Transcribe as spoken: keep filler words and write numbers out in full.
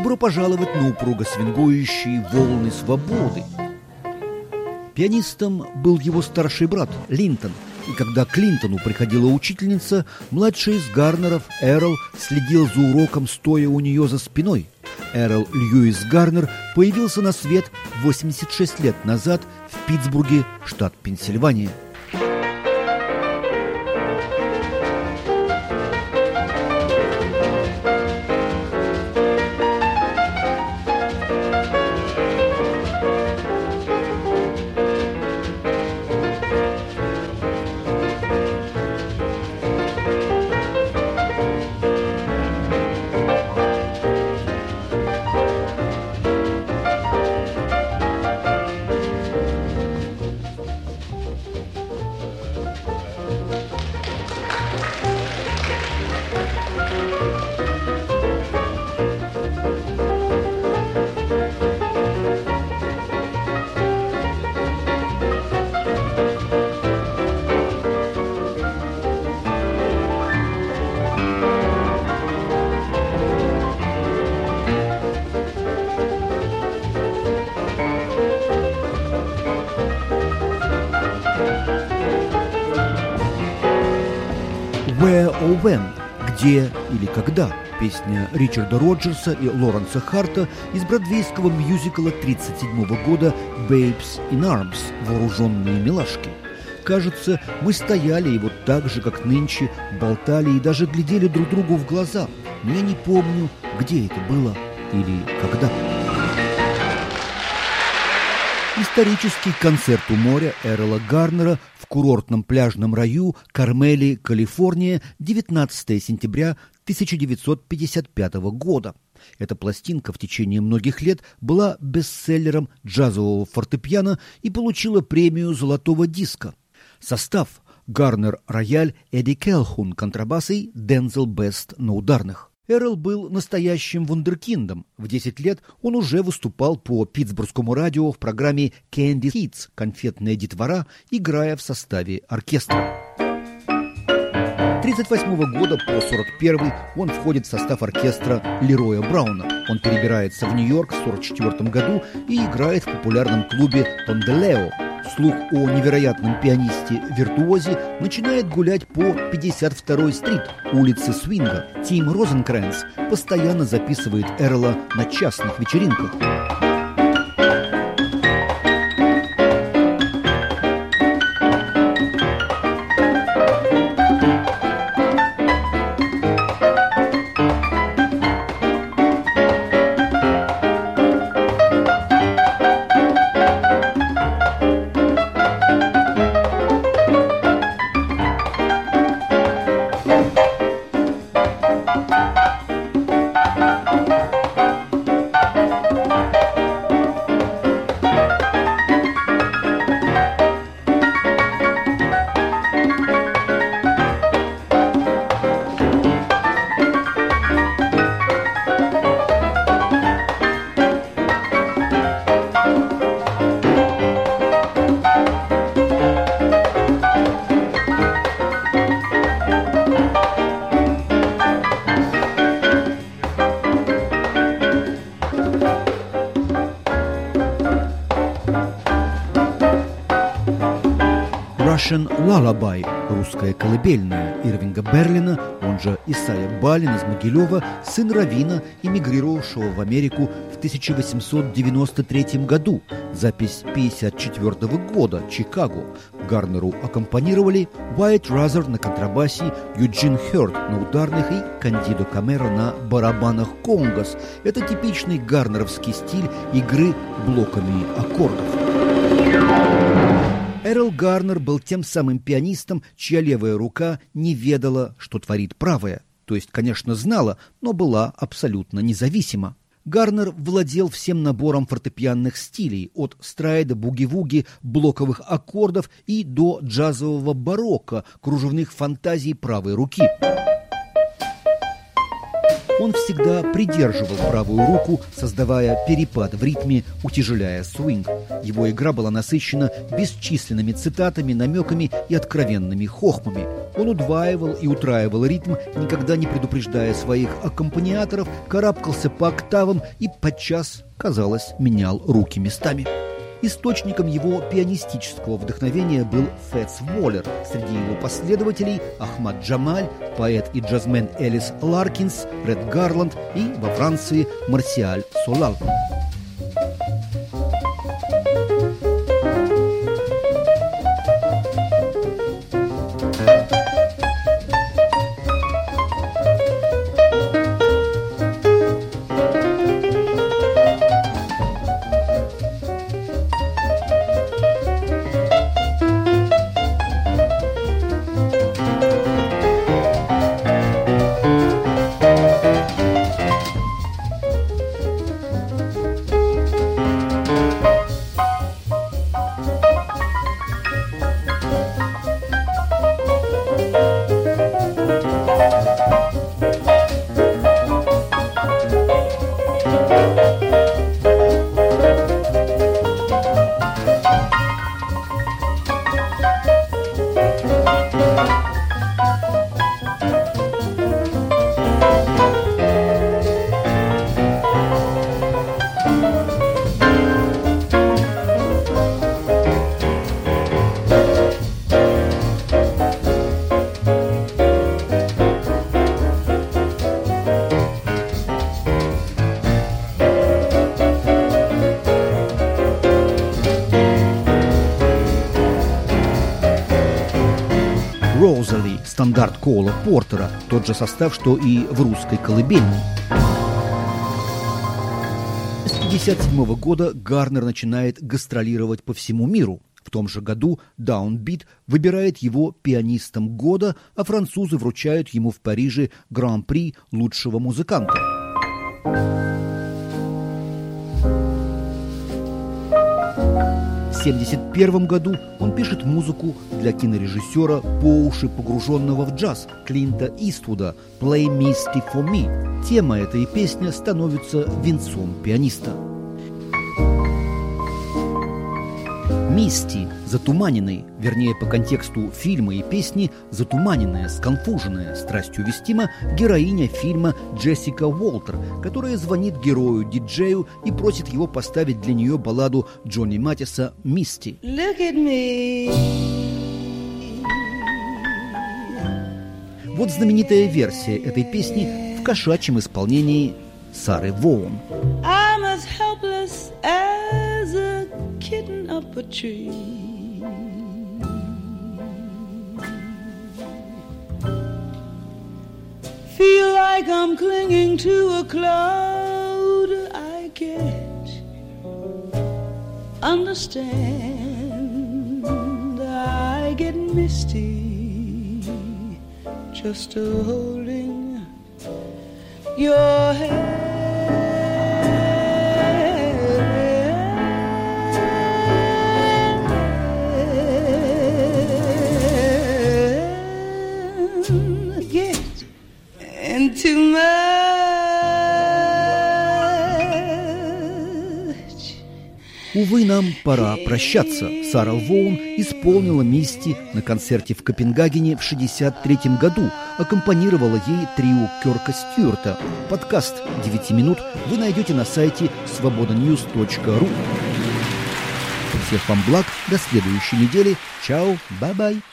Добро пожаловать на упруго свингующие волны свободы. Пианистом был его старший брат Линтон, и когда к Линтону приходила учительница, младший из Гарнеров, Эрл, следил за уроком, стоя у нее за спиной. Эрл Льюис Гарнер появился на свет восемьдесят шесть лет назад в Питтсбурге, штат Пенсильвания. «Where or When» – «Где или когда» – песня Ричарда Роджерса и Лоренса Харта из бродвейского мюзикла тридцать седьмого года «Babes in Arms» – «Вооруженные милашки». Кажется, мы стояли и вот так же, как нынче, болтали и даже глядели друг другу в глаза. Но я не помню, где это было или когда. Исторический концерт у моря Эрла Гарнера в курортном пляжном раю Кармели, Калифорния, девятнадцатого сентября тысяча девятьсот пятьдесят пятого года. Эта пластинка в течение многих лет была бестселлером джазового фортепиано и получила премию «Золотого диска». Состав: Гарнер рояль, Эдди Келхун контрабас и Дензел Бест на ударных. Эрл был настоящим вундеркиндом. В десять лет он уже выступал по питтсбургскому радио в программе «Candy Hits» «Конфетная детвора», играя в составе оркестра. С тридцать восьмого года по сорок первый он входит в состав оркестра Лероя Брауна. Он перебирается в Нью-Йорк в сорок четвёртом году и играет в популярном клубе «Тонделео». Слух о невероятном пианисте-виртуозе начинает гулять по пятьдесят второй стрит, улице Свинга. Тим Розенкранц постоянно записывает Эрла на частных вечеринках. Russian Lullaby, русская колыбельная Ирвинга Берлина, он же Исайя Балин из Могилева, сын раввина, эмигрировавшего в Америку в тысяча восемьсот девяносто третьем году. Запись пятьдесят четвёртого года, Чикаго. Гарнеру аккомпанировали Уайт Разер на контрабасе, Юджин Хёрд на ударных и Кандидо Камеро на барабанах конгос. Это типичный гарнеровский стиль игры блоками аккордов. Эрл Гарнер был тем самым пианистом, чья левая рука не ведала, что творит правая. То есть, конечно, знала, но была абсолютно независима. Гарнер владел всем набором фортепианных стилей, от страйда, буги-вуги, блоковых аккордов и до джазового барокко, кружевных фантазий правой руки. Он всегда придерживал правую руку, создавая перепад в ритме, утяжеляя свинг. Его игра была насыщена бесчисленными цитатами, намеками и откровенными хохмами. Он удваивал и утраивал ритм, никогда не предупреждая своих аккомпаниаторов, карабкался по октавам и подчас, казалось, менял руки местами. Источником его пианистического вдохновения был Фэтс Уоллер. Среди его последователей Ахмад Джамаль, поэт и джазмен Элис Ларкинс, Ред Гарланд и, во Франции, Марсиаль Солал. Розали, стандарт Коула Портера, тот же состав, что и в русской колыбельной. С пятьдесят седьмого года Гарнер начинает гастролировать по всему миру. В том же году Downbeat выбирает его пианистом года, а французы вручают ему в Париже гран-при лучшего музыканта. В тысяча девятьсот семьдесят первом году он пишет музыку для кинорежиссера, по уши погруженного в джаз, Клинта Иствуда, «Play Misty for Me». Тема этой песни становится венцом пианиста. «Мисти» – затуманенный, вернее, по контексту фильма и песни, затуманенная, сконфуженная, страстью вестима героиня фильма Джессика Уолтер, которая звонит герою-диджею и просит его поставить для нее балладу Джонни Матиса «Мисти». Look at me. Вот знаменитая версия этой песни в кошачьем исполнении Сары Воун. I'm as helpless as a kitten up a tree. Feel like I'm clinging to a cloud I can't understand. I get misty just a holding your hand. Get into much. Увы, нам пора прощаться. Сара Воун исполнила «Мисти» на концерте в Копенгагене в шестьдесят третьем году. Аккомпанировала ей трио Кёрка Стюарта. Подкаст девяти минут вы найдете на сайте свобода ньюс точка ру. Всех вам благ, до следующей недели. Чао, бай-бай.